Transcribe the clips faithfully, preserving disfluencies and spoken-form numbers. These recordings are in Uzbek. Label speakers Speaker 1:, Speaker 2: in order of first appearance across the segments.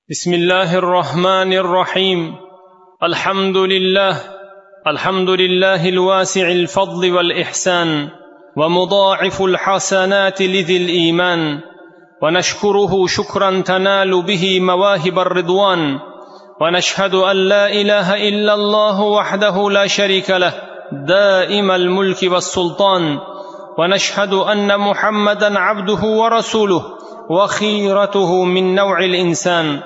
Speaker 1: بسم الله الرحمن الرحيم. الحمد لله الحمد لله الواسع الفضل والإحسان ومضاعف الحسنات لذي الإيمان، ونشكره شكرا تنال به مواهب الرضوان، ونشهد أن لا إله إلا الله وحده لا شريك له دائم الملك والسلطان، ونشهد أن محمدا عبده ورسوله وخيرته من نوع الإنسان.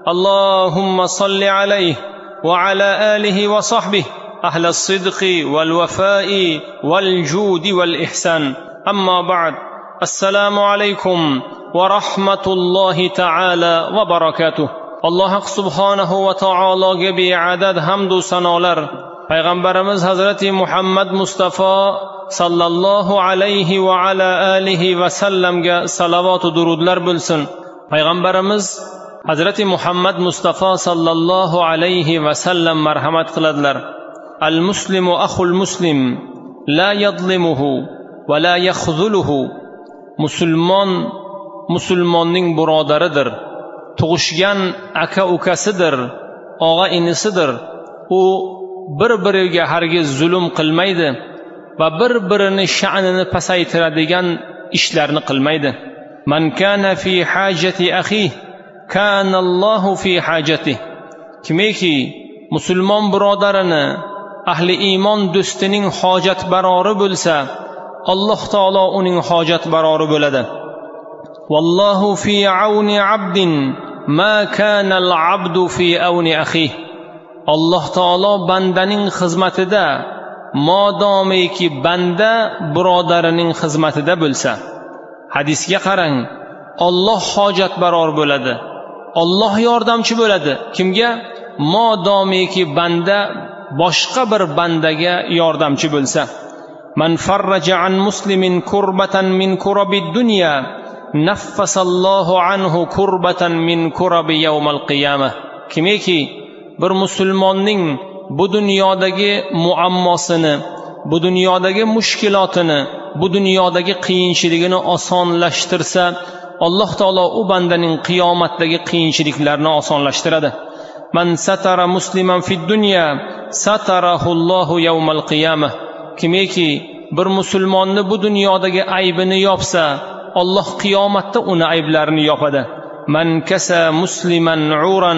Speaker 1: اللهم صل عليه وعلى آله وصحبه أهل الصدق والوفاء والجود والإحسان. أما بعد، السلام عليكم ورحمة الله تعالى وبركاته. الله سبحانه وتعالى بعدد حمد سنالر پیغمبرimiz Hazreti Muhammad Mustafa sallallohu alayhi va ala alihi va sallamga salovat va durudlar bo'lsin. Payg'ambarimiz Hazreti Muhammad Mustafa sallallohu alayhi va sallam marhamat qiladilar: Al muslimu akhul muslim la yadlimuhu va la yakhzuluhu. Musulmon musulmonning birodaridir, tug'ishgan aka ukasidir, og'a inisidir. U bir-biriga hargiz zulm qilmaydi va bir-birini sha'nini pasaytiradigan ishlarni qilmaydi. Man kana fi hajati akhihi kana Allohu fi hajatihi. Kimki musulmon birodarini, ahli iymon do'stining hojat barori bo'lsa, Alloh taolo uning hojat barori bo'ladi. Wallohu fi auni abdin ma kana al-abdu fi auni akhihi. Alloh taolo bandaning xizmatida modomiki banda birodarining xizmatida bo'lsa. Hadisga qarang, Alloh hojat baror bo'ladi, Alloh yordamchi bo'ladi. Kimga? Modomiki banda boshqa bir bandaga yordamchi bo'lsa. Man farraja an muslimin kurbatan min kurabid dunya naffasallohu anhu kurbatan min kurabi yawmal qiyamah. Kimki bir musulmonning bu dunyodagi muammosini, bu dunyodagi mushkulotini, bu dunyodagi qiyinchiligini osonlashtirsa, Alloh taolo u bandaning qiyomatdagi qiyinchiliklarni osonlashtiradi. Man satara musliman fid dunya satarahu Allohu yawmal qiyamah. Kimki bir musulmonni bu dunyodagi aybini yopsa, Alloh qiyomatda uni ayblarini yopadi. Man kasa musliman uran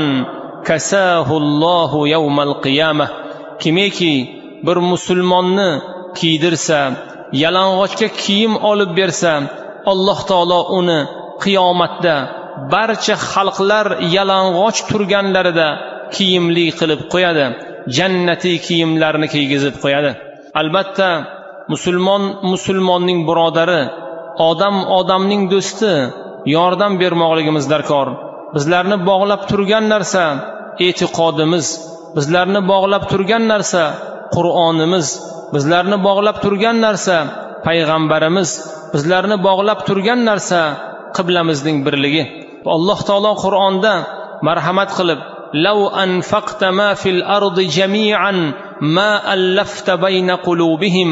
Speaker 1: kasahu Allohu yawmal qiyamah. Kimki bir musulmonni kiydirsa, yalang'ochga kiyim olib bersa, Alloh taolo uni qiyomatda barcha xalqlar yalang'och turganlarida kiyimli qilib qo'yadi, jannatiy kiyimlarni kiygizib qo'yadi. Albatta, musulmon musulmonning birodari, odam odamning do'sti, yordam bermoqligimiz darkor. Bizlarni bog'lab turgan narsa e'tiqodimiz, bizlarni bog'lab turgan narsa Qur'onimiz, bizlarni bog'lab turgan narsa payg'ambarimiz, bizlarni bog'lab turgan narsa qiblamizning birligi. Alloh taolo Qur'onda marhamat qilib: "Law anfaqta ma fil ardi jami'an ma allafta bayna qulubihim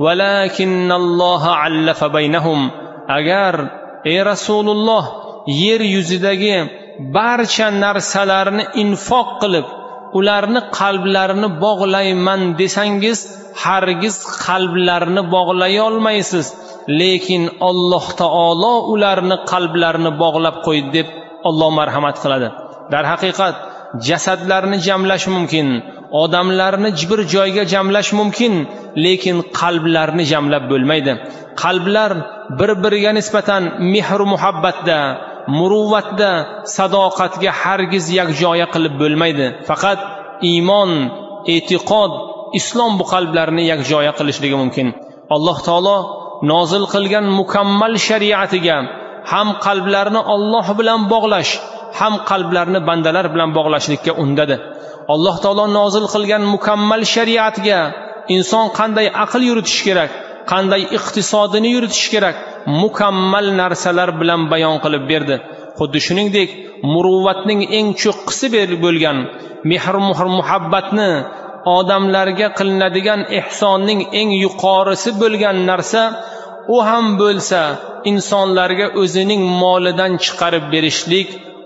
Speaker 1: walakinnalloha allafa baynahum." Agar ey Rasululloh yer yuzidagi barcha narsalarni infoq qilib, ularni qalblarini bog'layman desangiz, hargiz qalblarini bog'lay olmaysiz. Lekin Alloh taolo ularni qalblarini bog'lab qo'ydi deb Alloh marhamat qiladi. Dar haqiqat jasadlarni jamlash mumkin, odamlarni bir joyga jamlash mumkin, lekin qalblarni jamlab bo'lmaydi. Qalblar bir-biriga nisbatan mehr muhabbatda, muruvvatda, sadoqatga hargiz yakjoya qilib bo'lmaydi. Faqat iymon, e'tiqod, islom bu qalblarni yakjoya qilishligi mumkin. Alloh taolo nozil qilgan mukammal shariatiga ham qalblarni Alloh bilan bog'lash, ham qalblarni bandalar bilan bog'lashlikka undadi. Alloh taolo nozil qilgan mukammal shariatga inson qanday aql yuritish kerak, qanday iqtisodini yuritish kerak, mukammal narsalar bilan bayon qilib berdi. Xuddi shuningdek, muruvvatning eng cho'qqisi bo'lgan mehr muhabbatni, odamlarga qilinadigan ihsonning eng yuqorisi bo'lgan narsa u ham bo'lsa insonlarga o'zining molidan chiqarib berishlik,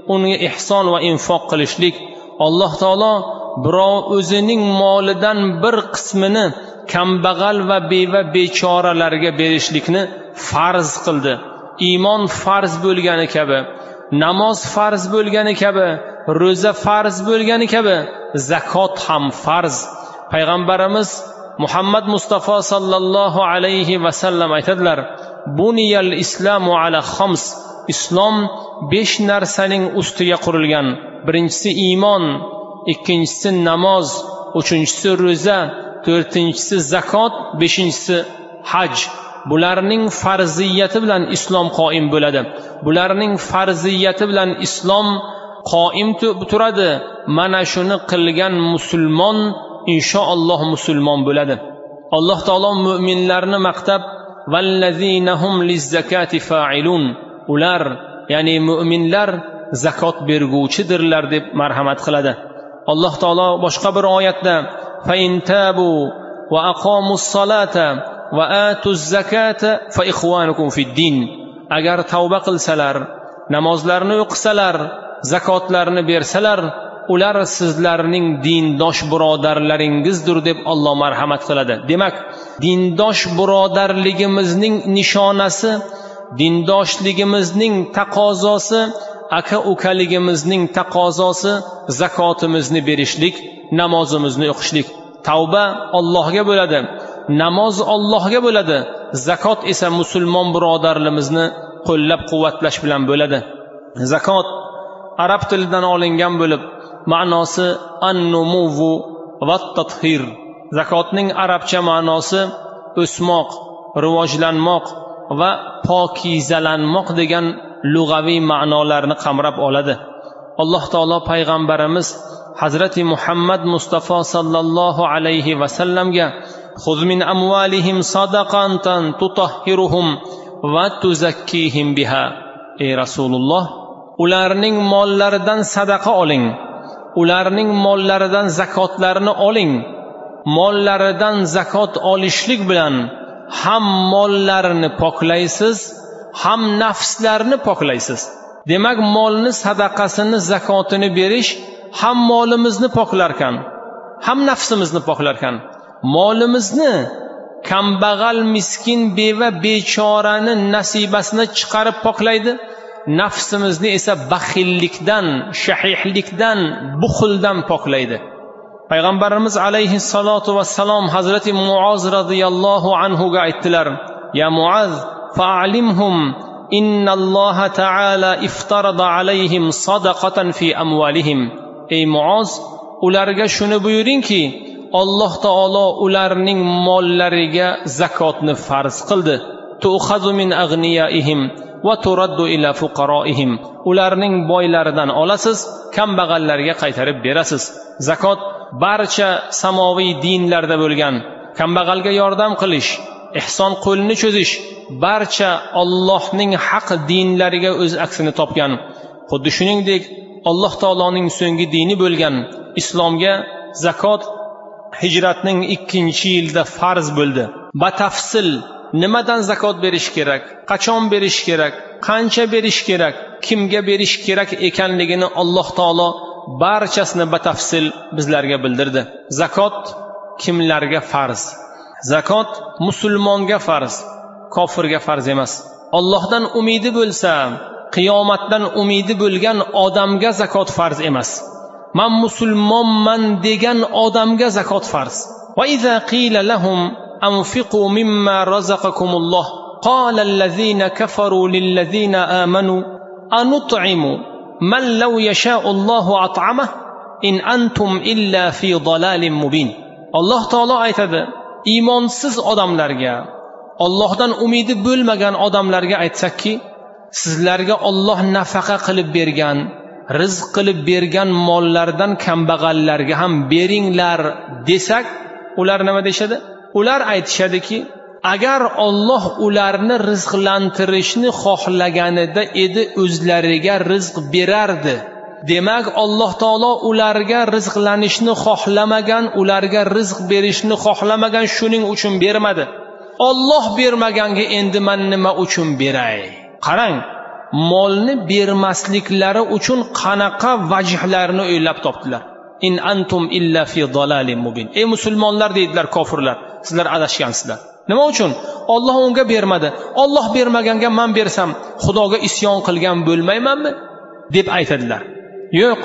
Speaker 1: unga ihson va infoq qilishlik. Alloh taolo birov o'zining molidan bir qismini kambag'al va beva bechoralarga berishlikni farz qildi. Iymon farz bo'lgani kabi, namoz farz bo'lgani kabi, ro'za farz bo'lgani kabi, zakot ham farz. Payg'ambarimiz Muhammad Mustafa sallallohu alayhi va sallam aytadilar: "Buniyal islamu ala khams." Islom besh narsaning ustiga qurilgan. Birinchisi iymon, ikkinchisi namoz, uchinchisi ro'za, to'rtinchisi zakot, beshinchisi haj. Bularning farziyati bilan islom qoim bo'ladi. Bularning farziyati bilan islom qoim turadi. Mana shuni qilgan musulmon inshaalloh musulmon bo'ladi. Alloh taolo mu'minlarni maqtab, "Vallazinahum lizzakati fa'ilun." Ular, ya'ni mu'minlar zakot berguvchidirlar deb marhamat qiladi. Alloh taolo boshqa bir oyatda, "Fa in tabu va aqomus salata va atuz zakata fa ikhwanukum fid din." Agar tavba qilsalar, namozlarni o'qisalar, zakotlarni bersalar, ular sizlarning dindosh birodarlaringizdir deb Alloh marhamat qiladi. Demak, dindosh birodarligimizning nishonasi, dindoshligimizning taqozosi, aka-ukaligimizning taqozosi zakotimizni berishlik, namozimizni o'qishlik. Tavba Allohga bo'ladi, namoz Allohga bo'ladi, zakot esa musulmon birodarlarimizni qo'llab-quvvatlash bilan bo'ladi. Zakot arab tilidan olingan bo'lib, ma'nosi an-numuvu va at-tathhir. Zakotning arabcha ma'nosi o'smoq, rivojlanmoq va pokizalanmoq degan lug'aviy ma'nolarni qamrab oladi. Alloh taolo payg'ambarimiz Hazrati Muhammad Mustafa sallallohu alayhi va sallamga "Xuz min amwalihim sadaqatan tutahhiruhum va tuzakkihim biha." Ey Rasululloh, ularning mollaridan sadaqa oling, ularning mollaridan zakotlarini oling. Mollaridan zakot olishlik bilan ham mollarini poklaysiz, ham nafslarni poklaysiz. Demak, molni, sadaqasini, zakotini berish ham molimizni poklarkan, ham nafsimizni poklarkan. Molimizni kambag'al, miskin, beva, bechorani nasibasini chiqarib poklaydi. Nafsimizni esa baxillikdan, shahihlikdan, buxldan poklaydi. Payg'ambarimiz alayhi salatu vassalom Hazrati Muoz radhiyallohu anhu ga aytdilar: "Ya Muoz, fa'alimhum innalloha ta'ala iftarada alayhim sadaqatan fi amwalihim." Ey Muoz, ularga shuni buyuringki, Alloh taolo ularning mollariga zakotni farz qildi. Tu'khadhu min aghniyaihim va turaddu ila fuqaroihim. Ularning boylaridan olasiz, kambag'allarga qaytarib berasiz. Zakot barcha samoviy dinlarda bo'lgan. Kambag'alga yordam qilish, ihson qo'lini cho'zish barcha Allohning haq dinlariga o'z aksini topgan. Xuddi shuningdek, Alloh taoloning so'nggi dini bo'lgan islomga zakot hijratning ikkinchi yilida farz bo'ldi. Batafsil nimadan zakot berish kerak, qachon berish kerak, qancha berish kerak, kimga berish kerak ekanligini Alloh taolo barchasini batafsil bizlarga bildirdi. Zakot kimlarga farz? Zakot musulmonga farz, kofirga farz emas. Allohdan umidi bo'lsa, qiyomatdan umidi bo'lgan odamga zakot farz emas. Man musulmonman degan odamga zakot farz. Va iza qila lahum anfiqu mimma razaqakumulloh qala allazina kafaru lillazina amanu anut'imu man law yasha'u Allahu at'amah in antum illa fi dalalin mubin. Alloh taolo aytadi, iymonsiz odamlarga, Allohdan umidi bo'lmagan odamlarga aytsakki, sizlarga Alloh nafaqa qilib bergan, rizq qilib bergan mollardan kambag'allarga ham beringlar desak, ular nima deyshadi? Ular aytishadiki, agar Alloh ularni rizqlantirishni xohlaganida edi, o'zlariga rizq berardi. Demak, Alloh taolo ularga rizqlanishni xohlamagan, ularga rizq berishni xohlamagan, shuning uchun bermadi. Alloh bermaganga endi men nima uchun beray? Qarang, molni bermasliklari uchun qanaqa vajhlarni o'ylab topdilar. In antum illa fi dalalin mubin. Ey musulmonlar deydilar kofirlar, sizlar adashgansizlar. Nima uchun? Alloh unga bermadi. Alloh bermaganga men bersam, Xudoga isyon qilgan bo'lmaymanmi? deb aytadilar. Yo'q.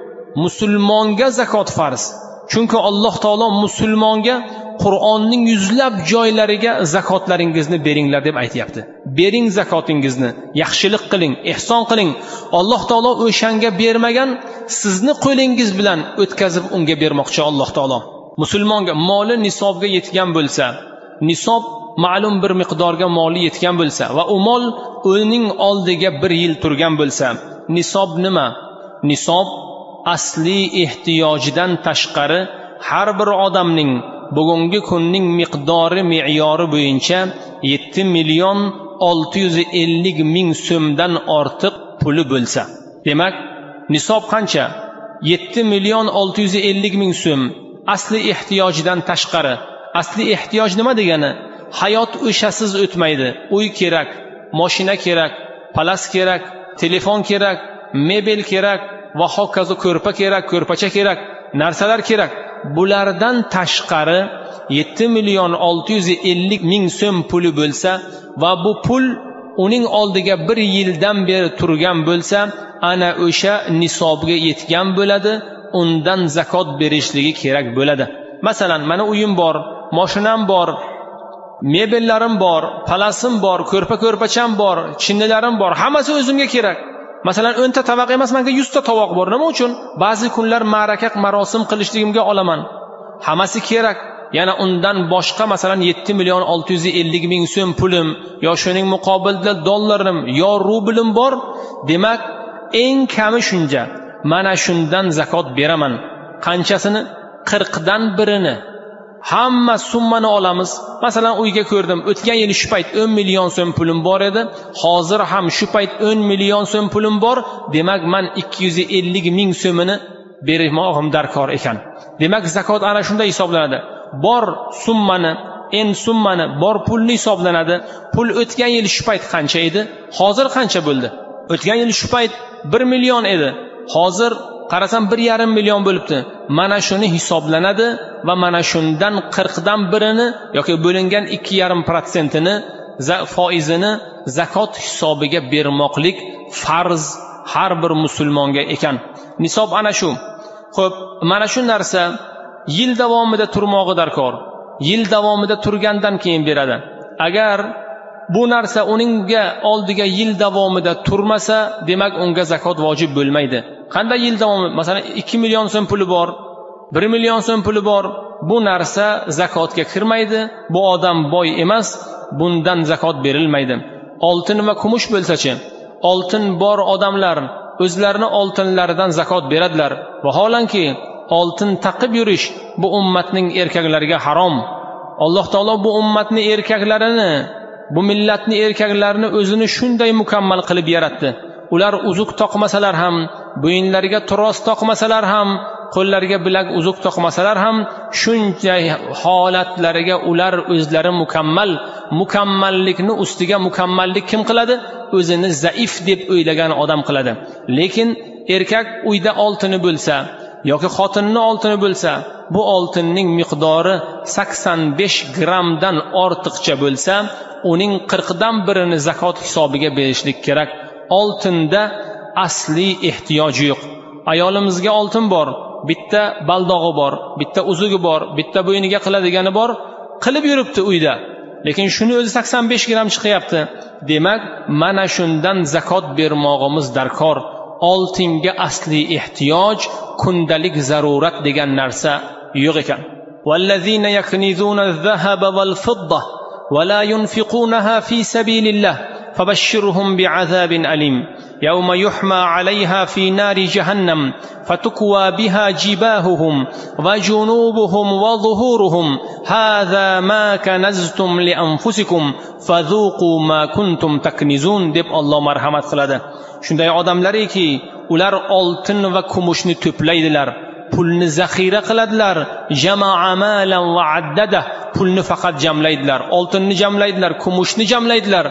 Speaker 1: Musulmonga zakot farz. Chunki Alloh taolo musulmonga Qur'onning yuzlab joylariga zakotlaringizni beringlar deb aytayapti. Bering zakotingizni, yaxshilik qiling, ihson qiling. Alloh taolo o'shanga bermagan sizni qo'lingiz bilan o'tkazib unga bermoqchi Alloh taolo. Musulmonga moli nisobga yetgan bo'lsa, nisob ma'lum bir miqdorga moli yetgan bo'lsa va u mol uning oldiga bir yil turgan bo'lsa, nisob nima? Nisob asli ehtiyojidan tashqari har bir odamning bugungi kunning miqdori me'yori bo'yicha yetti million olti yuz ellik ming so'mdan ortiq puli bo'lsa, demak nisob qancha? yetti million olti yuz ellik ming so'm asli ehtiyojidan tashqari. Asli ehtiyoj nima degani? Hayot o'shasiz o'tmaydi. Uy kerak, mashina kerak, palas kerak, telefon kerak, mebel kerak va hokazo, ko'rpa kerak, ko'rpacha kerak, narsalar kerak. Bulardan tashqari yetti million olti yuz ellik ming so'm puli bo'lsa va bu pul uning oldiga bir yildan beri turgan bo'lsa, ana o'sha nisobga yetgan bo'ladi, undan zakot berishligi kerak bo'ladi. Masalan, mana uyim bor, mashinam bor, mebellarim bor, palasim bor, ko'rpa-ko'rpacham bor, chinnilarim bor, hammasi o'zimga kerak. Masalan, o'n ta tovoq emas, menga yuz ta tovoq bor. Nima uchun? Ba'zi kunlar ma'raka marosim qilishligimga olaman. Hammasi kerak. Yana undan boshqa masalan yetti million olti yuz ellik ming so'm pulim yo shuning muqobilida dollarim yo rublim bor. Demak, eng kami shuncha. Mana shundan zakot beraman. Qanchasini? qirq dan birini. Hamma summani olamiz. Masalan, uyga ko'rdim, o'tgan yil shu payt o'n million so'm pulim bor edi. Hozir ham shu payt o'n million so'm pulim bor. Demak, men ikki yuz ellik ming so'mini bermoqim darkor ekan. Demak, zakot ana shunda hisoblanadi. Bor summani, en summani, bor pulni hisoblanadi. Pul o'tgan yil shu payt qancha edi? Hozir qancha bo'ldi? O'tgan yil shu payt bir million edi. Hozir qarasam bir yarim million bo'libdi. Mana shuni hisoblanadi va mana shundan qirq dan birini yoki bo'lingan ikki yarim prosentini foizini zakot hisobiga bermoqlik farz har bir musulmonga ekan. Nisob ana shu. Xo'p, mana shu narsa yil davomida turmog'i darkor. Yil davomida turgandan keyin beradi. Agar bu narsa uningga oldiga yil davomida turmasa, demak unga zakot vojib bo'lmaydi. Qanday yil davomi? Masalan, ikki million so'm puli bor, bir million so'm puli bor. Bu narsa zakotga kirmaydi. Bu odam boy emas, bundan zakot berilmaydi. Oltin va kumush bo'lsa-chi? Oltin bor odamlar o'zlarini oltinlaridan zakot beradilar. Vaholanki oltin taqib yurish bu ummatning erkaklariga harom. Alloh taolo bu ummatning erkaklarini, bu millatning erkaklarini o'zini shunday mukammal qilib yaratdi. Ular uzuq toqmasalar ham, bo'yinlariga turos toqmasalar ham, qo'llariga bilak uzuq toqmasalar ham, shunday holatlariga ular o'zlari mukammal. Mukammallikni ustiga mukammallik kim qiladi? O'zini zaif deb o'ylagan odam qiladi. Lekin erkak uyda oltini bo'lsa yoki xotinning oltini bo'lsa, bu oltinning miqdori sakson besh grammdan ortiqcha bo'lsa, uning qirq dan birini zakot hisobiga berishlik kerak. Oltinda asli ehtiyoji yo'q. Ayolimizga oltin bor, bitta baldog'i bor, bitta uzugi bor, bitta bo'yniga qiladigani bor, qilib yuribdi uyda. Lekin shuni o'zi sakson besh gramm chiqyapti. Demak, mana shundan zakot bermog'imiz darkor. Oltinga asli ehtiyoj, kundalik zarurat degan narsa yo'q ekan. Vallazina yaknizuna az-zahaba wal-fidda wa la yunfiqunaha fi sabilillah fabashshirhum bi'azabin alim. Yawma yuhma 'alayha fi nari jahannam fatukwa biha jibahuhum wa junubuhum wa zuhuruhum hadha ma kanaztum li anfusikum fadhuqu ma kuntum taknizun deb Alloh marhamat qiladi. Shunday odamlariki, ular oltin va kumushni to'playdilar, pulni zaxira qiladilar, jamaa malan va addada, pulni faqat jamlaydilar, oltinni jamlaydilar, kumushni jamlaydilar,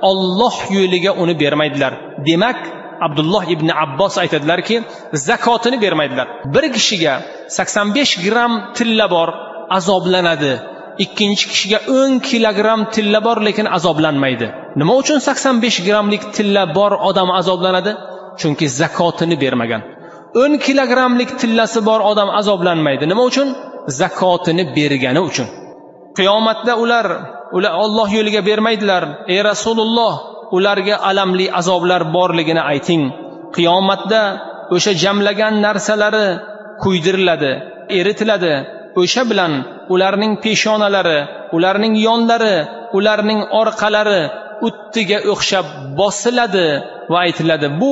Speaker 1: Alloh yo'liga uni bermaydilar. Demak, Abdulloh ibn Abbos aytadilarki, zakotini bermaydilar. Bir kishiga sakson besh gram tilla bor, azoblanadi. Ikkinchi kishiga o'n kilogramm tilla bor, lekin azoblanmaydi. Nima uchun sakson besh grammlik tilla bor odam azoblanadi? Chunki zakotini bermagan. o'n kilogrammlik tillasi bor odam azoblanmaydi. Nima uchun? Zakotini bergani uchun. Qiyomatda ular ular Alloh yo'liga bermaydilar. Ey Rasululloh, ularga alamli azoblar borligini ayting. Qiyomatda o'sha jamlagan narsalari kuydiriladi, eritiladi. O'sha bilan ularning peshonalari, ularning yonlari, ularning orqalari o'ttiga o'xshab bosiladi va aytiladi, bu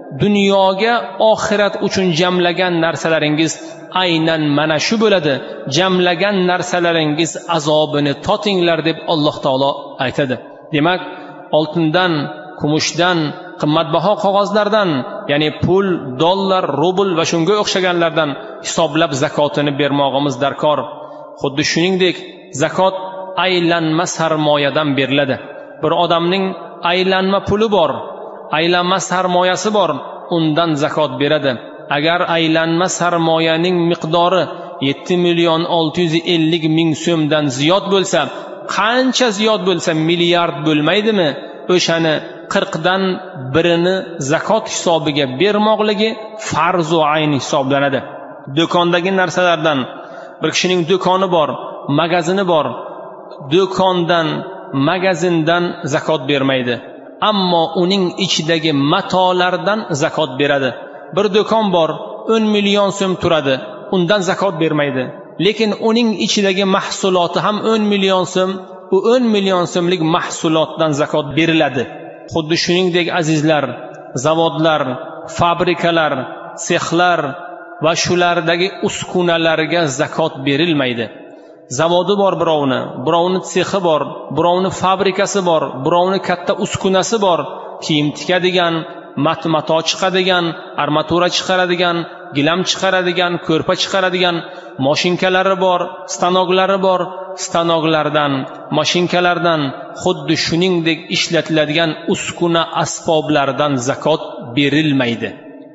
Speaker 1: dunyoga oxirat uchun jamlagan narsalaringiz aynan mana shu bo'ladi. Jamlagan narsalaringiz azobini totinglar deb Alloh taolo aytadi. Demak, oltindan, kumushdan, qimmatbaho qog'ozlardan, ya'ni pul, dollar, rubl va shunga o'xshaganlardan hisoblab zakotini bermog'imiz darkor. Xuddi shuningdek, zakot aylanma sarmoyadan beriladi. Bir odamning aylanma puli bor, aylanma sarmoyasi bor, undan zakot beradi. Agar aylanma sarmoyaning miqdori yetti million olti yuz ellik ming so'mdan ziyod bo'lsa, qancha ziyod bo'lsa, milliard bo'lmaydimi? O'shani qirqdan birini zakot hisobiga bermoqligi farz va ayn hisoblanadi. Do'kondagi narsalardan, bir kishining do'koni bor, magazini bor, do'kondan, magazindan zakot bermaydi. Ammo uning ichidagi matolardan zakot beradi. Bir do'kon bor, o'n million so'm turadi, undan zakot bermaydi. Lekin uning ichidagi mahsuloti ham o'n million so'm, u o'n million so'mlik mahsulotdan zakot beriladi. Xuddi shuningdek azizlar, zavodlar, fabrikalar, sexlar va shulardagi uskunalarga zakot berilmaydi. Zavodi bor birovni, birovni sexi bor, birovni fabrikasi bor, birovni katta uskunasi bor, kiyim tikadigan, mat-mato chiqadigan, armatura chiqaradigan, gilam chiqaradigan, ko'rpa chiqaradigan mashinkalari bor, stanoklari bor. Stanoklardan, mashinkalardan, xuddi shuningdek ishlatiladigan uskuna asboblardan zakot berilmaydi.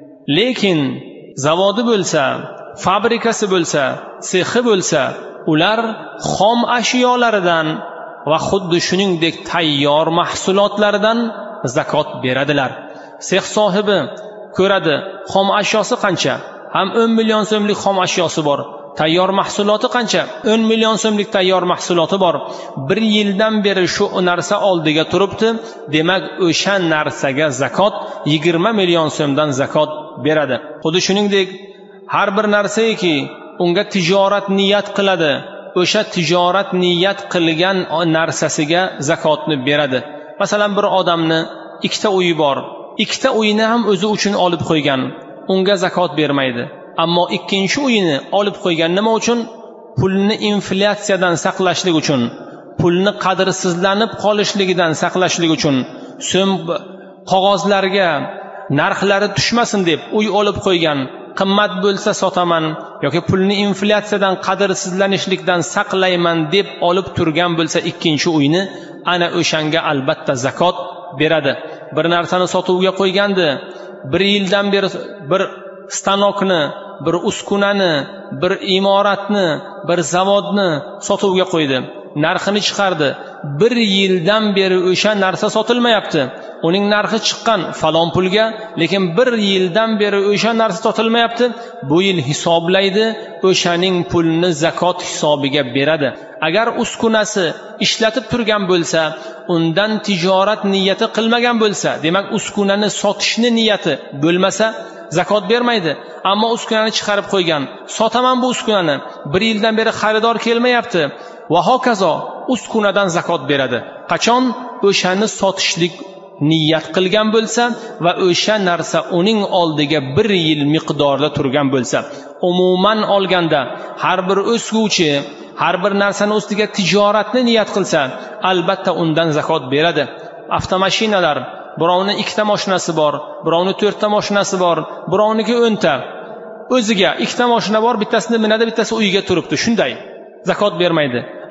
Speaker 1: Lekin zavodi bo'lsa, fabrikasi bo'lsa, sexi bo'lsa, ular xom ashyolaridan va xuddi shuningdek tayyor mahsulotlaridan zakot beradilar. Sex sohibi ko'radi, xom ashyosi qancha? Ham o'n million so'mlik xom ashyosi bor. Tayyor mahsuloti qancha? o'n million so'mlik tayyor mahsuloti bor. Bir yildan beri shu narsa oldiga turibdi. Demak, o'sha narsaga zakot yigirma million so'mdan zakot beradi. Xuddi shuningdek, har bir narsaki unga tijorat niyat qiladi, o'sha tijorat niyat qilgan narsasiga zakotni beradi. Masalan, bir odamni ikkita uyi bor. Ikkita uyini ham o'zi uchun olib qo'ygan. Unga zakot bermaydi. Ammo ikkinchi uyini olib qo'ygan nima uchun? Pulni inflyatsiyadan saqlashlik uchun, pulni qadrsizlanib qolishligidan saqlashlik uchun, so'm qog'ozlarga narxlari tushmasin deb uy olib qo'ygan. Qimmat bo'lsa sotaman yoki pulni inflyatsiyadan qadrsizlanishlikdan saqlayman deb olib turgan bo'lsa ikkinchi uyni, ana o'shanga albatta zakot beradi. Bir narsani sotuvga qo'ygandi, bir yildan beri bir stanokni, bir uskunani, bir imoratni, bir zavodni sotuvga qo'ydi. Narxini chiqardi. Bir yildan beri o'sha narsa sotilmayapti. Uning narxi chiqqan falon pulga, lekin bir yildan beri o'sha narsa sotilmayapti. Bu yil hisoblaydi, o'shaning pulni zakot hisobiga beradi. Agar uskunasi ishlatib turgan bo'lsa, undan tijorat niyati qilmagan bo'lsa, demak uskunani sotishni niyati bo'lmasa, zakot bermaydi. Ammo uskunani chiqarib qo'ygan, sotaman bu uskunani, bir yildan beri xaridor kelmayapti va hokazo, uskunadan zakot beradi. Qachon? O'shani sotishlik niyat qilgan bo'lsa va o'sha narsa uning oldiga bir yil miqdorda turgan bo'lsa. Umuman olganda, har bir o'sguvchi har bir narsani ustiga tijoratni niyat qilsa, albatta undan zakot beradi. Avtomashinalar, birovning ikkita mashinasi bor, birovning to'rtta mashinasi bor, birovniki o'nta. O'ziga ikkita mashina bor, bittasini minadi, bittasi uyiga turibdi. Shunday zakot bermaydi.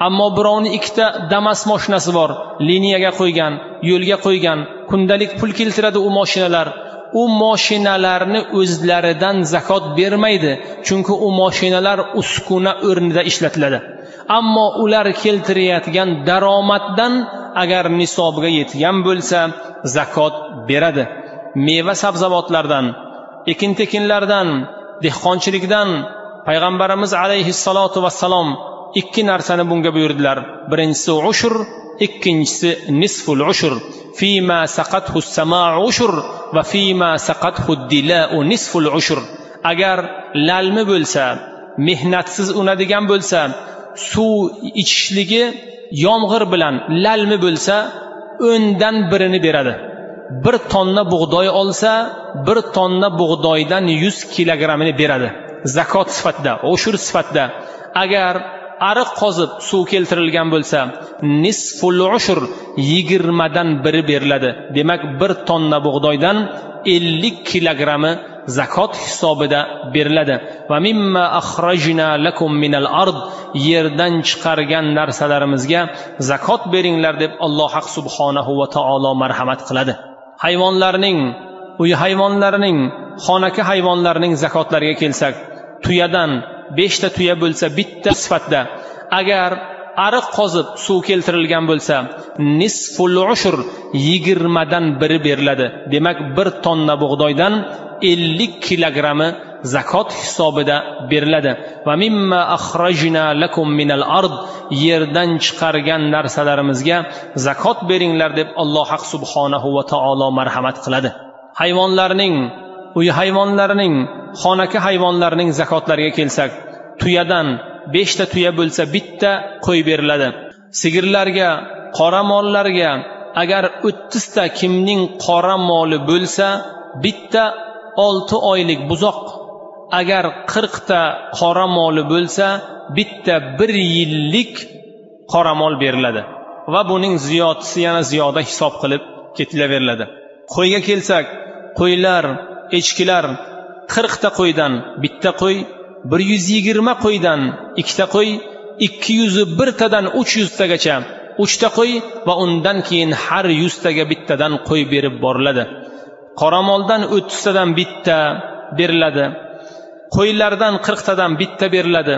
Speaker 1: ammo birovning ikkita Damas mashinasi bor, liniyaga qo'ygan, yo'lga qo'ygan, kundalik pul keltiradi u mashinalar. U mashinalarni o'zlaridan zakot bermaydi, chunki u mashinalar uskuna o'rnida ishlatiladi. Ammo ular keltirayotgan daromaddan agar nisobga yetgan bo'lsa, zakot beradi. Meva sabzavotlardan, ekin-tekinlardan, dehqonchilikdan payg'ambarimiz alayhissalotu vassalom ikki narsani bunga buyurdilar. Birinchisi ushur, ikkinchisi nisful ushur. Fima saqathu as-sama'u ushur va fima saqathu ad-dila'u nisful ushur. Agar lalmi bo'lsa, mehnatsiz unadigan bo'lsa, suv ichishligi yomg'ir bilan lalmi bo'lsa, o'ndan birini beradi. Bir tonna bug'doy olsa, bir tonna bug'doydan yuz kilogrammini beradi. Zakot sifatida, ushur sifatida. Agar ariq qozib suv keltirilgan bo'lsa, nisful ushur yigirmadan biri beriladi. Demak, bir tonna bug'doydan ellik kilogrammi zakot hisobida beriladi. Va mimma akhrajna lakum minal ard, yerdan chiqargan narsalarimizga zakot beringlar deb Alloh haq subhanahu va taolo marhamat qiladi. Hayvonlarning, uy hayvonlarining, xonaki hayvonlarning zakotlariga kelsak, tuyadan besh ta tuya bo'lsa, bitta sifatida. Agar ariq qozib suv keltirilgan bo'lsa, nisful ushur yigirmadan biri beriladi. Demak, bir tonna bug'doydan ellik kilogrammi zakot hisobida beriladi. Va mimma akhrajna lakum minal ard, yerdan chiqargan narsalarimizga zakot beringlar deb Alloh haq subhanahu va taolo marhamat qiladi. Hayvonlarning, uy hayvonlarining, xonaki hayvonlarning zakotlariga kelsak, tuyadan besh ta tuya bo'lsa, bitta qo'y beriladi. Sigirlarga, qora mollarga agar o'ttiz ta kimning qora moli bo'lsa, bitta olti oylik buzoq. Agar qirq ta qora moli bo'lsa, bitta bir yillik qora mol beriladi. Va buning ziyodasi yana ziyoda hisob qilib ketilaveriladi. Qo'yga kelsak, qo'ylar, echkilar qirq ta qo'ydan bitta qo'y, bir yuz yigirma qo'ydan ikkita qo'y, ikki yuz bir tadan uch yuz tagacha uch ta qo'y va undan keyin har yuz taga bittadan qo'y berib boriladi. Qoramoldan o'ttiz tadan bitta beriladi. Qo'ylardan qirq tadan bitta beriladi.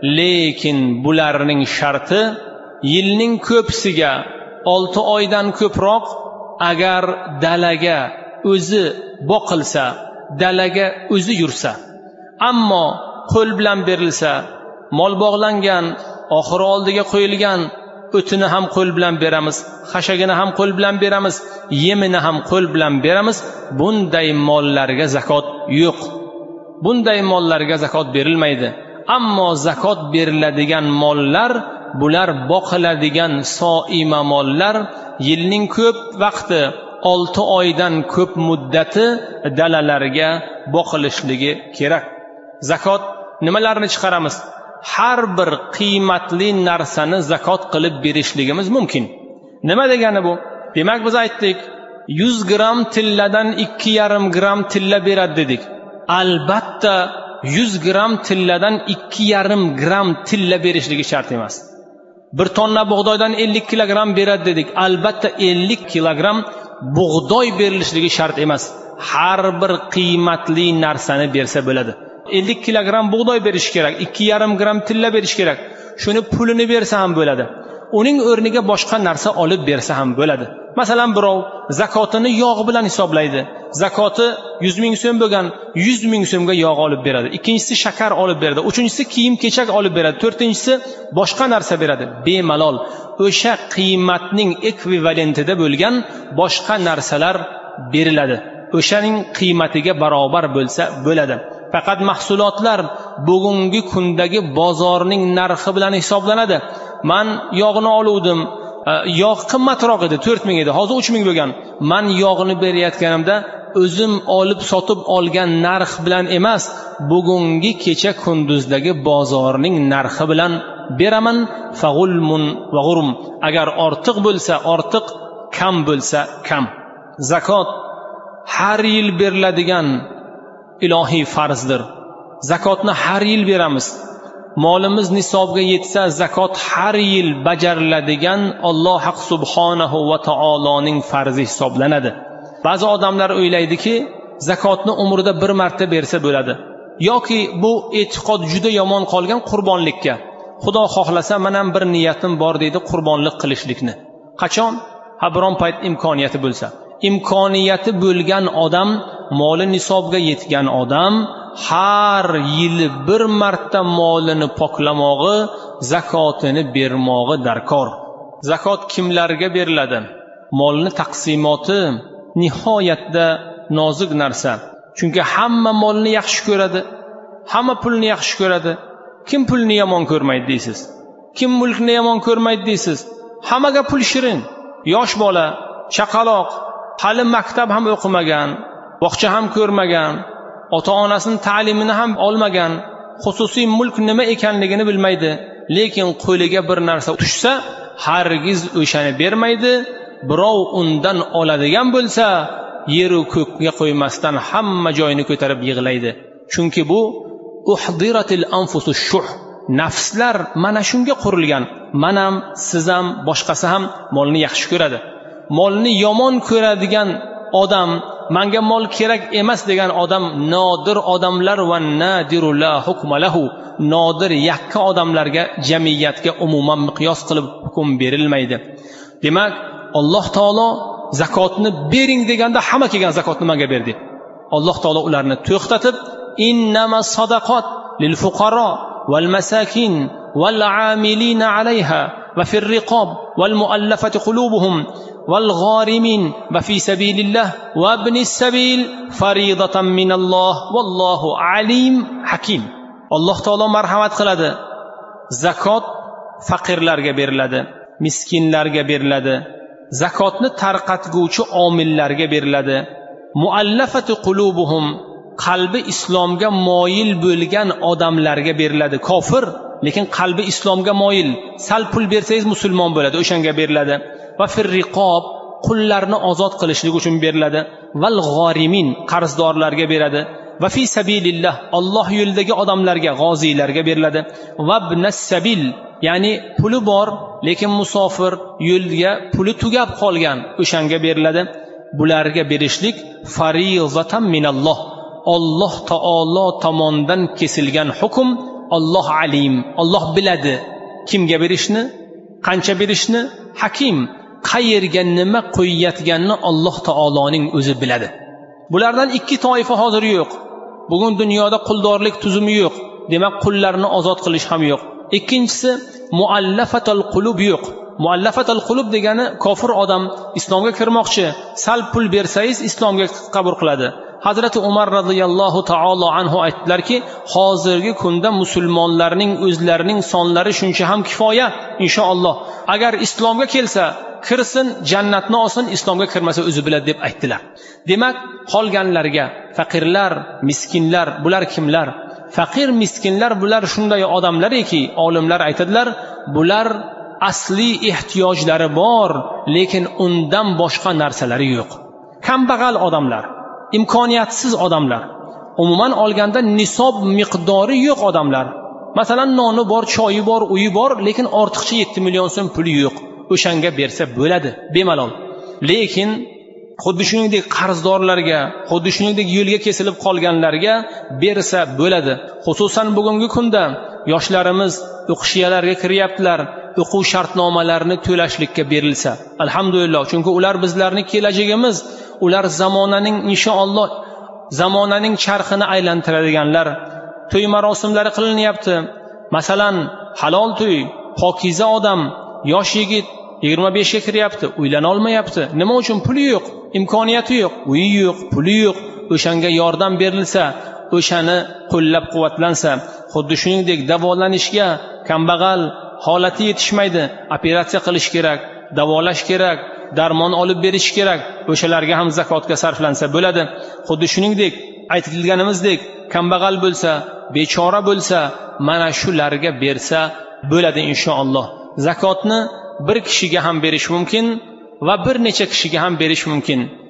Speaker 1: Lekin bularning sharti yilning ko'psiga olti oydan ko'proq agar dalaga o'zi boqilsa, dalaga o'zi yursa. Ammo qo'l bilan berilsa, mol bog'langan, oxiri oldiga qo'yilgan, o'tini ham qo'l bilan beramiz, xashagini ham qo'l bilan beramiz, yemini ham qo'l bilan beramiz. Bunday mollarga zakot yo'q. Bunday mollarga zakot berilmaydi. Ammo zakot beriladigan mollar, bular boqiladigan soima mollar, yilning ko'p vaqti, olti oydan ko'p muddati dalalarga boqilishligi kerak. Zakot nimalarni chiqaramiz? Har bir qiymatli narsani zakot qilib berishligimiz mumkin. Nima degani bu? Demak, biz aytdik, yuz gram tilladan ikki yarim gram tilla beradi dedik. Albatta yuz gram tilladan ikki yarim gram tilla berishligi shart emas. Bir tonna bug'doydan ellik kilogram beradi dedik. Albatta ellik kilogram bug'doy berilishligi shart emas. Har bir qiymatli narsani bersa bo'ladi. ellik kilogram bug'doy berish kerak, ikki yarim gram tilla berish kerak. Shuni pulini bersa ham bo'ladi. Uning o'rniga boshqa narsa olib bersa ham bo'ladi. Masalan, birov zakotini yog' bilan hisoblaydi. Zakoti yuz ming so'm bo'lgan, yuz ming so'mga yog' olib beradi. Ikkinchisi shakar olib beradi. Uchinchisi kiyim-kechak olib beradi. To'rtinchisi boshqa narsa beradi. Bemalol o'sha qiymatning ekvivalentida bo'lgan boshqa narsalar beriladi. O'shaning qiymatiga barobar bo'lsa bo'ladi. Faqat mahsulotlar bugungi kundagi bozorning narxi bilan hisoblanadi. Men yog'ni oluvdim, yog' qimmatroq edi, to'rt ming edi, hozir uch ming bo'lgan. Men yog'ni berayotganimda o'zim olib sotib olgan narx bilan emas, bugungi kecha kunduzdagi bozorning narxi bilan beraman. Fag'ulmun va g'urm. Agar ortiq bo'lsa ortiq, kam bo'lsa kam. Zakot har yil beriladigan ilohiy farzdir. Zakotni har yil beramiz. molimiz nisobga yetsa zakot har yil bajariladigan Alloh haq subhanahu va taoloning farzi hisoblanadi. Ba'zi odamlar o'ylaydiki, zakotni umrida bir marta bersa bo'ladi. Yoki bu e'tiqod juda yomon qolgan qurbonlikka. Xudo xohlasa men ham bir niyatim bor deydi qurbonlik qilishlikni. Qachon? Ha biron payt imkoniyati bo'lsa. Imkoniyati bo'lgan odam, moli nisobga yetgan odam har yili bir marta molini poklamog'i, zakotini bermog'i darkor. Zakot kimlarga beriladi? Molni taqsimoti nihoyatda nozik narsa. Chunki hamma molni yaxshi ko'radi, hamma pulni yaxshi ko'radi. Kim pulni yomon ko'rmaydi deysiz? Kim mulkni yomon ko'rmaydi deysiz? Hammaga pul shirin. Yosh bola, chaqaloq, hali maktab ham o'qimagan, bog'cha ham ko'rmagan, ota-onasining ta'limini ham olmagan, xususiy mulk nima ekanligini bilmaydi, lekin qo'liga bir narsa tushsa, hargiz o'shani bermaydi. Birov undan oladigan bo'lsa, yer va ko'kka qo'ymasdan hamma joyini ko'tarib yig'laydi. Chunki bu uhdiratil anfusush shuh. Nafslar mana shunga qurilgan. Men ham, siz ham, boshqasi ham molni yaxshi ko'radi. Molni yomon ko'radigan odam, menga mol kerak emas degan odam nodir odamlar va nadiru la hukma lahu. Nodir yakka odamlarga, jamiyatga umuman miqyos qilib hukm berilmaydi. Demak, Alloh taolo zakotni bering deganda hamma kelgan zakotni menga berdi. Alloh taolo ularni to'xtatib, innamas sadaqat lil fuqaro wal masakin wal amilina alayha va fir riqab wal muallafati qulubuhum wal gharimin va fi sabilillah va ibnis sabil faridatan minalloh vallohu alim hakim. Alloh taolo marhamat qiladi. Zakot faqirlarga beriladi, miskinlarga beriladi. Zakotni tarqatguvchi omillarga beriladi. Muallafati qulubuhum, qalbi islomga moyil bo'lgan odamlarga beriladi. Kofir, lekin qalbi islomga moyil, sal pul bersangiz musulmon bo'ladi, o'shanga beriladi. Va fir riqob, qullarni ozod qilishlik uchun beriladi. Val g'orimin, qarzdorlarga beradi. Va fi sabilillah, Alloh yo'lidagi odamlarga, g'oziylarga beriladi. Va ibnas sabil, ya'ni puli bor lekin musofir, yo'lga puli tugab qolgan, o'shanga beriladi. Bularga berishlik farizatan minalloh. Alloh taolo tomonidan kesilgan hukm. Alloh alim, Alloh biladi kimga berishni, qancha berishni. Hakim, qayerga nima qo'yayotganini Alloh taoloning o'zi biladi. Bulardan ikki toifa hozir yo'q. Bugun dunyoda quldorlik tuzumi yo'q. Demak, qullarni ozod qilish ham yo'q. Ikkinchisi, muallafatul qulub yo'q. Muallafatul qulub degani kofir odam islomga kirmoqchi, sal pul bersangiz islomga qabul qiladi. Hazrati Umar radhiyallohu taolo anhu aytdilarki, hozirgi kunda musulmonlarning o'zlarining sonlari shuncha ham kifoya, inshaalloh. Agar islomga kelsa, kirsin, jannatni olsin, islomga kirmasa o'zi biladi deb aytdilar. Demak, qolganlarga faqirlar, miskinlar, bular kimlar? Faqir, miskinlar bular shunday odamlarki, olimlar aytadilar, bular asli ehtiyojlari bor, lekin undan boshqa narsalari yo'q. Kambag'al odamlar, imkoniyatsiz odamlar, umuman olganda nisob miqdori yo'q odamlar. Masalan, noni bor, choyi bor, uyi bor, lekin ortiqcha yetti million so'm puli yo'q. O'shanga bersa bo'ladi, bemalol. Lekin xuddi shuningdek qarzdorlarga, xuddi shuningdek yo'lga kesilib qolganlarga bersa bo'ladi. Xususan bugungi kunda yoshlarimiz o'qishlarga kiryaptilar. O'quv shartnomalarini to'lashlikka berilsa, alhamdulillah, chunki ular bizlarning kelajagimiz, ular zamonaning inshaalloh zamonaning charxini aylantiradiganlar. To'y marosimlari qilinyapti. Masalan, halol to'y, pokiza odam, yosh yigit yigirma beshga kiryapti, uylana olmayapti. Nima uchun? Puli yo'q, imkoniyati yo'q, uyi yo'q, puli yo'q. O'shanga yordam berilsa, o'shani qo'llab-quvvatlansa, xuddi shuningdek davolanishga kambag'al holati yetishmaydi, operatsiya qilish kerak, davolash kerak, darmon olib berish kerak, o'shalarga ham zakotga sarflansa bo'ladi. Xuddi shuningdek aytilganimizdek, kambag'al bo'lsa, bechora bo'lsa, mana shularga bersa bo'ladi inshaalloh. Zakotni bir kishiga ham berish mumkin va bir necha kishiga ham berish mumkin.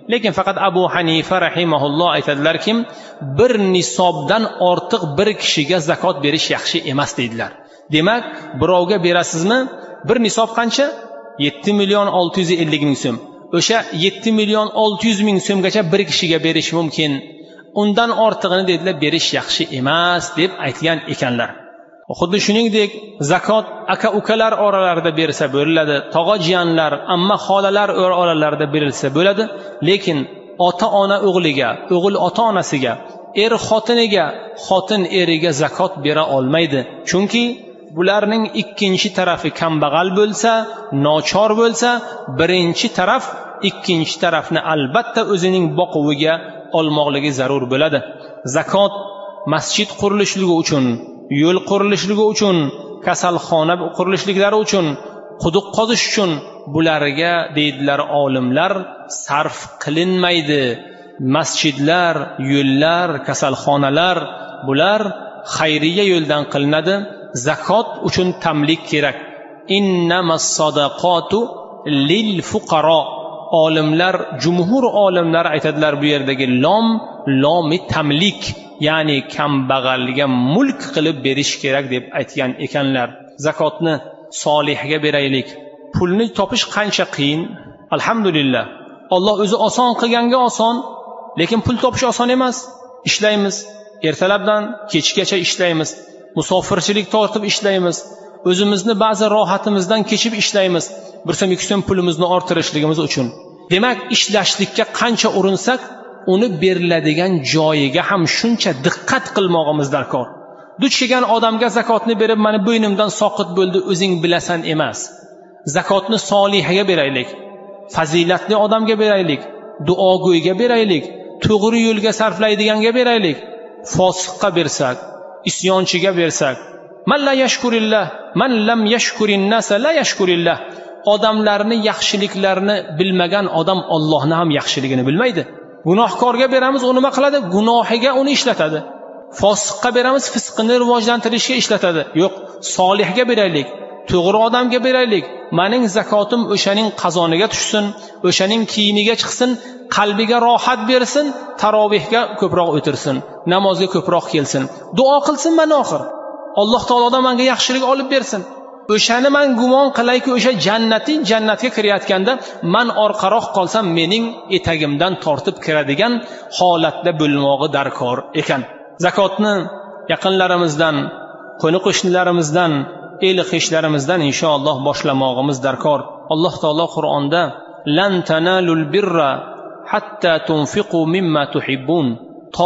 Speaker 1: lekin faqat Abu Hanifa rahimahulloh aytadilarki, bir nisobdan ortiq bir kishiga zakot berish yaxshi emas deydilar. Demak, birovga berasizmi? Bir nisob qancha? yetti million olti yuz ellik ming so'm. O'sha yetti million olti yuz ming so'mgacha bir kishiga berish mumkin. Undan ortig'ini dedilar berish yaxshi emas deb aytgan ekanlar. Xuddi shuningdek, zakot aka-ukalar oralarida bersa bo'ladi, tog'a-jiyanlar, amma xolalar oralarida berilsa bo'ladi, lekin ota-ona o'g'liga, o'g'il ota-onasiga, er xotiniga, xotin eriga zakot bera olmaydi. Chunki bularning ikkinchi tarafi kambag'al bo'lsa, nochor bo'lsa, birinchi taraf ikkinchi tarafni albatta o'zining boquviga olmoqligi zarur bo'ladi. Zakot masjid qurilishligi uchun, yo'l qurilishligi uchun, kasalxona qurilishliklari uchun, quduq qozish uchun bularga deydilar olimlar sarf qilinmaydi. Masjidlar, yo'llar, kasalxonalar bular xayriya yo'ldan qilinadi. Zakot uchun tamlik kerak. Innamas sadaqatu lil fuqaro. Olimlar, jumhur olimlar aytadilar bu yerdagi lom, lomi tamlik, ya'ni kambag'alga mulk qilib berish kerak deb aytgan ekanlar. Zakotni solihga beraylik. Pulni topish qancha qiyin? Alhamdulillah. Alloh o'zi oson qilganga oson, lekin pul topish oson emas. Ishlaymiz, ertalabdan kechgacha ishlaymiz, musofirchilik tortib ishlaymiz, o'zimizni ba'zi rohatimizdan kechib ishlaymiz, bir so'm ikki so'm pulimizni orttirishligimiz uchun. Demak, ishlashlikka qancha urinsak, uni beriladigan joyiga ham shuncha diqqat qilmoqimiz darkor. Duch kelgan odamga zakotni berib, mani bo'ynimdan soqit bo'ldi, o'zing bilasan emas. Zakotni solihiga beraylik, fazilatli odamga beraylik, duogo'yga beraylik, to'g'ri yo'lga sarflaydiganga beraylik. Fosiqqa bersak, isyonchiga bersak, man la yashkurillah, man lam yashkurin nas la yashkurillah. Odamlarni yaxshiliklarini bilmagan odam Allohni ham yaxshiligini bilmaydi. Gunohkorga beramiz, u nima qiladi? Gunohiga uni ishlatadi. Fosiqqa beramiz, fisqini rivojlantirishga ishlatadi. Yo'q, solihga beraylik, to'g'ri odamga beraylik. Mening zakotim o'shaning qazoniga tushsin, o'shaning kiyimiga chiqsin, qalbiga rohat bersin, tarovihga ko'proq o'tirsin, namozga ko'proq kelsin, duo qilsin mana oxir. Alloh taolodan menga yaxshilik olib bersin. O'shani men gumon qilayki, o'sha jannati jannatga kirayotganda men orqaroq qolsam, mening etagimdan tortib kiradigan holatda bo'lmog'i darkor ekan. Zakotni yaqinlarimizdan, qo'ni-qo'shnilarimizdan, el-qishlarimizdan inshaalloh boshlamog'imiz darkor. Alloh taolo Qur'onda lan tanalul birra hatta tunfiqu mimma tuhibbun, to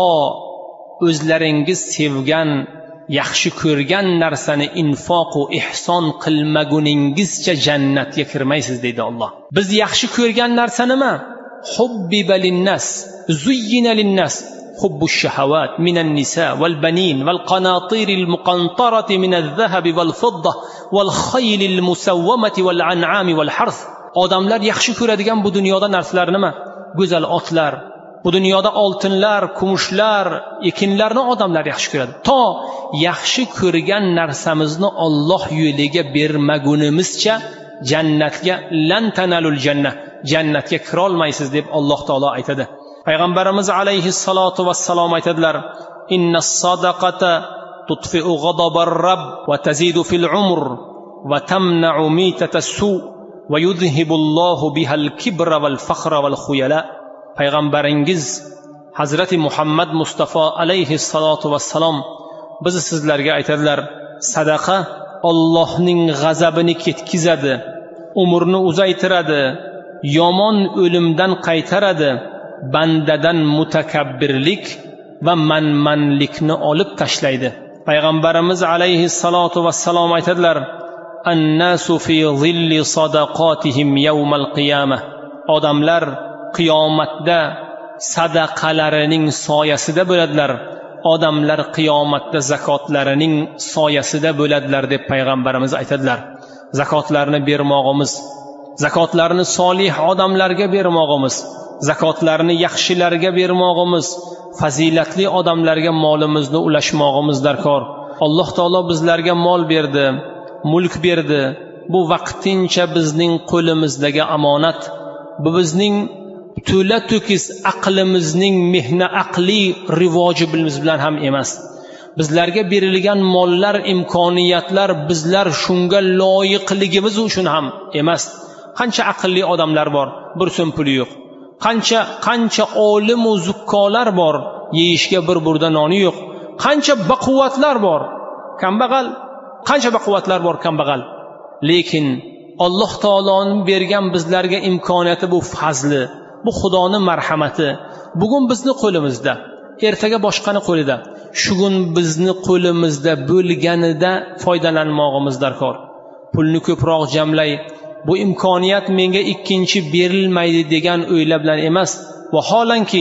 Speaker 1: o'zlaringiz sevgan, yaxshi ko'rgan narsani infoq va ihson qilmaguningizcha jannatga kirmaysiz deydi Alloh. Biz yaxshi ko'rgan narsa nima? Hubbiba linnas, zuyyina linnas hubbush shahawat minan nisa wal banin wal qanatiril muqantarati minadh dhahabi wal fidda wal khaylil musawwamati wal an'ami wal harth. Odamlar yaxshi ko'radigan bu dunyoda narsalar nima? Go'zal otlar, bu dunyoda oltinlar, kumushlar, ekinlarni odamlar yaxshi ko'radi. To yaxshi ko'rgan narsamizni Alloh yo'liga bermagunimizcha jannatga lan tanalul jannah, jannatga kira olmaysiz deb Alloh taolo aytadi. Payg'ambarimiz alayhi salatu vassalom aytadilar: "Innas sadaqata tutfi'u ghadabar rabb va tazidu fil umr va tamna'u mitatas-su va yudhhibullohu bihal kibra wal fakhra wal khuyala." Payg'ambaringiz Hazrati Muhammad Mustafa alayhi salatu vassalom biz sizlarga aytadilar: sadaqa Allohning g'azabini ketkizadi, umrni uzaytiradi, yomon o'limdan qaytaradi, bandadan mutakabbirlik va manmanlikni olib tashlaydi. Payg'ambarimiz alayhi salatu vassalom aytadilar: "An-nasu fi zilli sadaqatihim yawmal qiyamah." Odamlar qiyomatda sadaqalarining soyasida bo'ladilar. Odamlar qiyomatda zakotlarining soyasida bo'ladilar deb payg'ambarimiz aytadilar. Zakotlarni bermoqimiz, zakotlarni solih odamlarga bermoqimiz, zakotlarni yaxshilarga bermoqimiz, fazilatli odamlarga molimizni ulashmoqimiz darkor. Alloh taolo bizlarga mol berdi, mulk berdi. Bu vaqtincha bizning qo'limizdagi omonat. Bu bizning to'la to'kis aqlimizning mehna aqliy rivojimiz bilan ham emas. Bizlarga berilgan mollar, imkoniyatlar bizlar shunga loyiqligimiz uchun ham emas. Qancha aqlli odamlar bor, bir so'm puli yo'q. Qancha qancha olim va zukkolar bor, yeyishga bir burda noni yo'q. Qancha baquvvatlar bor, kambag'al. Qancha baquvvatlar bor, kambag'al. Lekin Alloh taoloning bergan bizlarga imkoniyati bu fazli, bu Xudoning marhamati. Bugun bizni qo'limizda, ertaga boshqani qo'lida. Shugun bizni qo'limizda bo'lganida foydalanmoqimiz darkor. Pulni ko'proq jamlay, bu imkoniyat menga ikkinchi berilmaydi degan o'yla bilan emas, vaholanki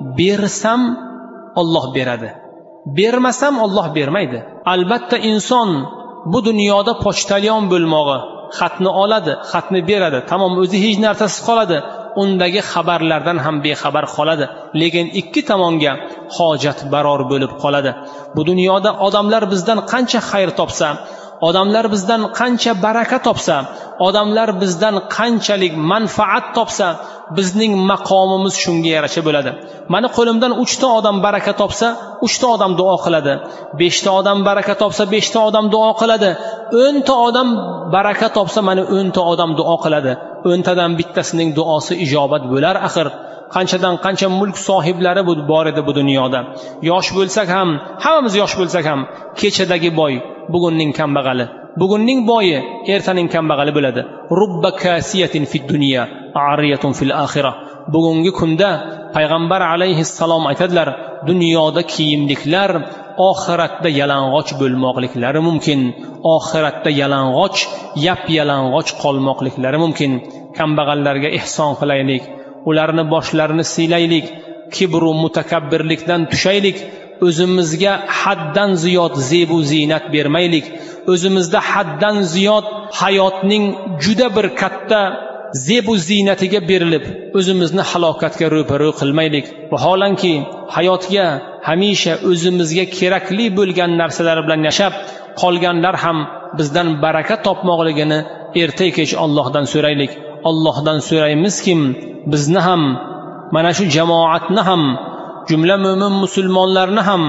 Speaker 1: bersam Alloh beradi. Bermasam Alloh bermaydi. Albatta inson bu dunyoda pochtalyon bo'lmog'i, xatni oladi, xatni beradi, tamom, o'zi hech narsasiz qoladi. Undagi xabarlardan ham bexabar qoladi, lekin ikki tomonga hojat baror bo'lib qoladi. Bu dunyoda odamlar bizdan qancha xayr topsa, odamlar bizdan qancha baraka topsa, odamlar bizdan qanchalik manfaat topsa, bizning maqomimiz shunga yarasha bo'ladi. Mani qo'limdan uch ta odam baraka topsa, uch ta odam duo qiladi. besh ta odam baraka topsa, besh ta odam duo qiladi. o'n ta odam baraka topsa, mana o'n ta odam duo qiladi. o'n tadan bittasining duosi ijobat bo'lar axir. Qanchadan qancha mulk sohiblari bor edi bu dunyoda. Yosh bo'lsak ham, hammamiz yosh bo'lsak ham, kechadagi boy bugunning kambag'ali, bugunning boyi ertaning kambag'ali bo'ladi. Rubba kasiyatin fid dunya, ariyatun fil akhirah. Bugungi kunda payg'ambar alayhissalom aytadilar, dunyoda kiyimliklar oxiratda yalang'och bo'lmoqliklari mumkin. Oxiratda yalang'och, yap-yalang'och qolmoqliklari mumkin. Kambag'allarga ihson qilaylik, ularni boshlarini siylaylik, kibru mutakabbirlikdan tushaylik, o'zimizga haddan ziyod zebu zinat bermaylik, o'zimizda haddan ziyod hayotning juda bir katta zebu zinatiga berilib o'zimizni halokatga ro'paro qilmaylik. Vaholanki hayotga hamisha o'zimizga kerakli bo'lgan narsalar bilan yashab qolganlar ham bizdan baraka topmoqligini erta kech Allohdan so'raylik. Allohdan so'raymizki, bizni ham, mana shu jamoatni ham, jumla mo'min musulmonlarni ham,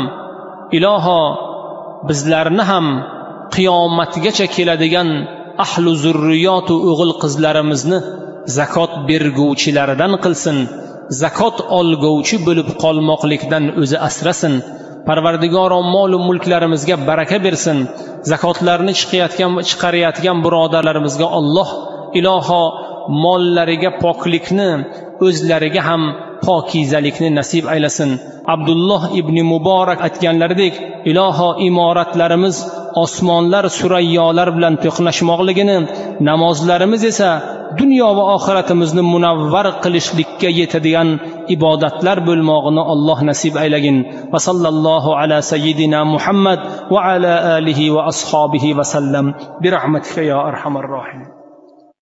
Speaker 1: iloho bizlarni ham qiyomatgacha keladigan ahlu zurriyot va o'g'il qizlarimizni zakot berguvchilaridan qilsin, zakot olguvchi bo'lib qolmoqlikdan o'zi asrasin. Parvardigoro mol va mulklarimizga baraka bersin. Zakotlarni chiqayotgan chiqarayotgan birodarlarimizga Alloh iloho mollariga poklikni, o'zlariga ham pokizalikni nasib aylasin. Abdulloh ibn Muborak aytganlaridek, iloho imoratlarimiz osmonlar surayyolar bilan to'qnashmoqligini, namozlarimiz esa dunyo va oxiratimizni munavvar qilishlikka yetadigan ibodatlar bo'lmog'ini Alloh nasib aylagin. Va sallallohu ala sayyidina Muhammad va ala alihi va ashabihi va sallam bi rahmatika ya arhamar rohim.